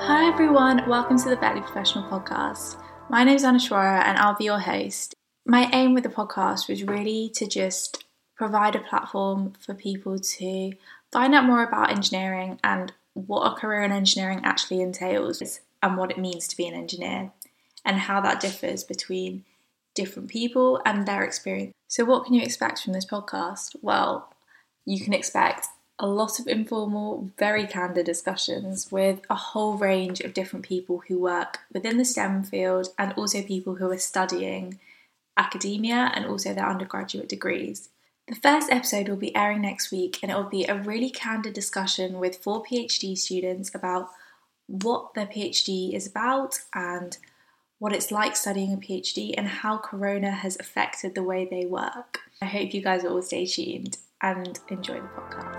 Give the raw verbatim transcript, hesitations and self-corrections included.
Hi everyone, welcome to the Barely Professional podcast. My name is Anushwara and I'll be your host. My aim with the podcast was really to just provide a platform for people to find out more about engineering and what a career in engineering actually entails and what it means to be an engineer and how that differs between different people and their experience. So what can you expect from this podcast? Well, you can expect a lot of informal, very candid discussions with a whole range of different people who work within the STEM field and also people who are studying academia and also their undergraduate degrees. The first episode will be airing next week and it will be a really candid discussion with four PhD students about what their PhD is about and what it's like studying a PhD and how Corona has affected the way they work. I hope you guys will all stay tuned and enjoy the podcast.